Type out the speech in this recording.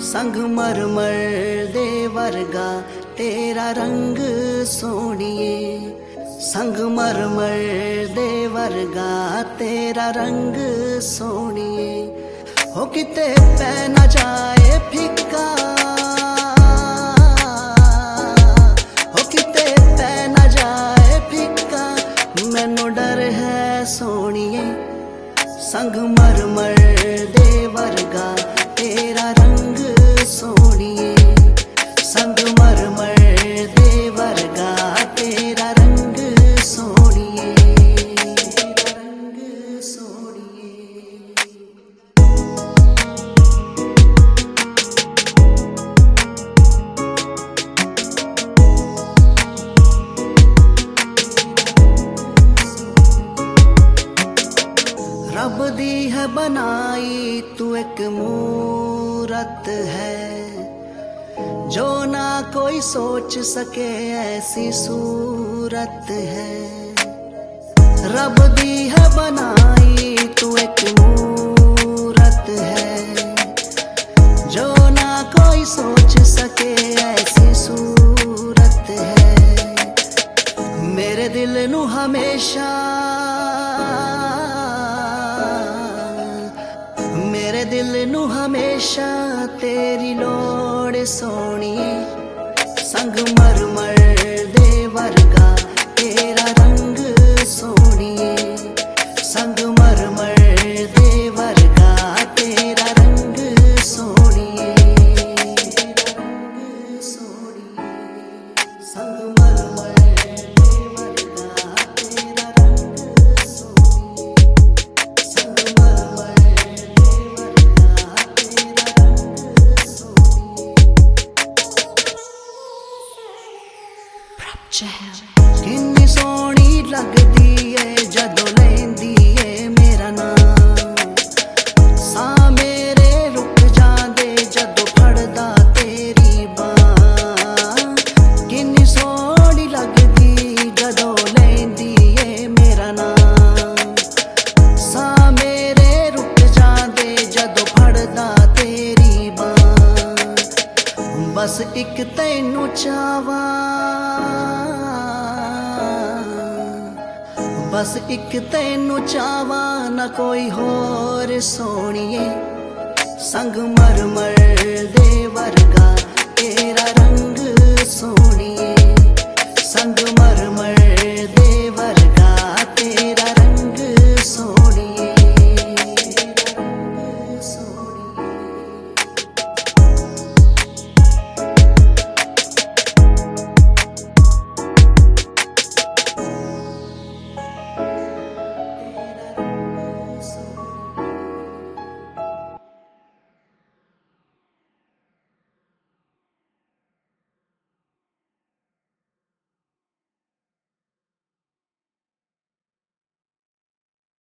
संगमरमर दे वर्गा तेरा रंग सोनिए, संगमरमर दे वर्गा तेरा रंग सोनिए। हो किते पै न जाए फिक्का, हो किते पै न जाए फिक्का, मैनू डर है सोनिए। संगमरमर दे वर्गा तेरा रंग सोनिए, संगमरमर दे वर्गा तेरा रंग सोनिए, रंग सोनिए। रब दी है बनाई तू एक मूरत है, जो ना कोई सोच सके ऐसी सूरत है। रब दी है बनाई तू एक मूरत है, जो ना कोई सोच सके ऐसी सूरत है। मेरे दिल नू हमेशा, मेरे दिल नू हमेशा तेरी लोड़ सोनिए। संगमरमर दे वर्गा तेरा रंग सोनिए, संगमरमर दे वर्गा तेरा रंग सोनिए, रंग सोनिए। संगमरमर दे वर्गा तेरा रंग सोनिए, संगमरमर किन्नी सोहनी लगदी है जदों लैंदी है मेरा नाम। सा मेरे रुक जांदे जदों फड़दा तेरी बांह। किन्नी सोहनी लगदी जदों लैंदी है मेरा नाम। सा मेरे रुक जांदे जदों फड़दा तेरी बांह। बस एक तैनू चाहवां, बस एक तैनू चाहवां ना कोई होर सोनिए। संगमरमर दे वर्गा तेरा रंग सोनिए,